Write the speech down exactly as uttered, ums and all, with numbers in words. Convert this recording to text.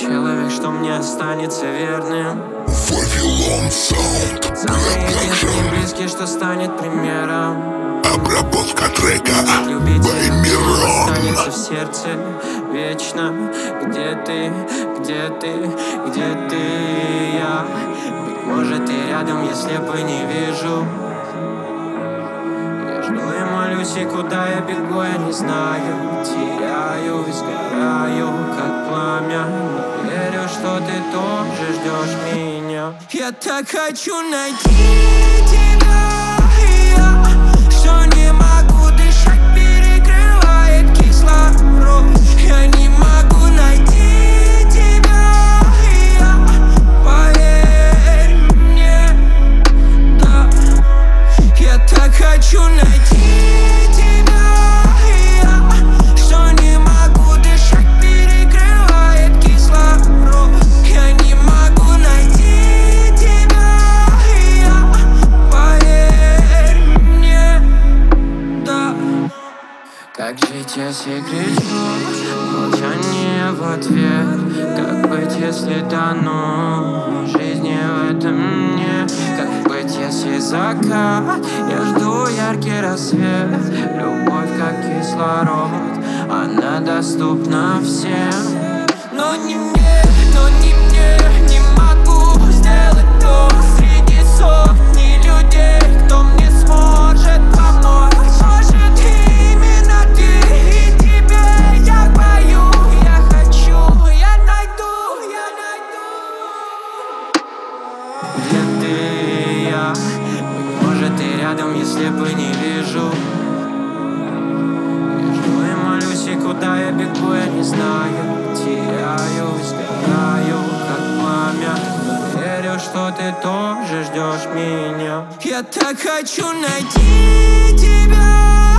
человек, что мне останется верным. Вавилон Саунд. Самые близкие, близкие, что станет примером. Обработка трека Любить by Miron. останется в сердце вечно. Где ты, где ты, где ты, я? Быть может, ты рядом, если бы не вижу. Я жду и молюсь, и куда я бегу, я не знаю. Теряюсь, сгораю, как пламя. Но верю, что ты тоже ждешь меня. Я так хочу найти тебя, я, что не могу дышать, перекрывает кислород. Я не могу найти тебя, я, поверь мне, да. Я так хочу найти тебя, я, что не могу дышать, перекрывает кислород. Я не могу найти тебя, я, поверь мне, да. Как жить, если кричу, молчание в ответ? Как быть, если тону жизни в этом нет? Как быть, если закат? Я жду яркий рассвет. Любовь как кислород, она доступна всем. Но не мне, но не мне, не могу сделать то среди сотни людей, кто мне сможет помочь. Может, именно ты, и тебе я пою. Я хочу, я найду, я найду. Где ты, я? Быть может, ты рядом, если бы не вижу. Я жду и молюсь, и куда я бегу, я не знаю. Теряюсь, сгораю, как пламя. Но верю, что ты тоже ждешь меня. Я так хочу найти тебя.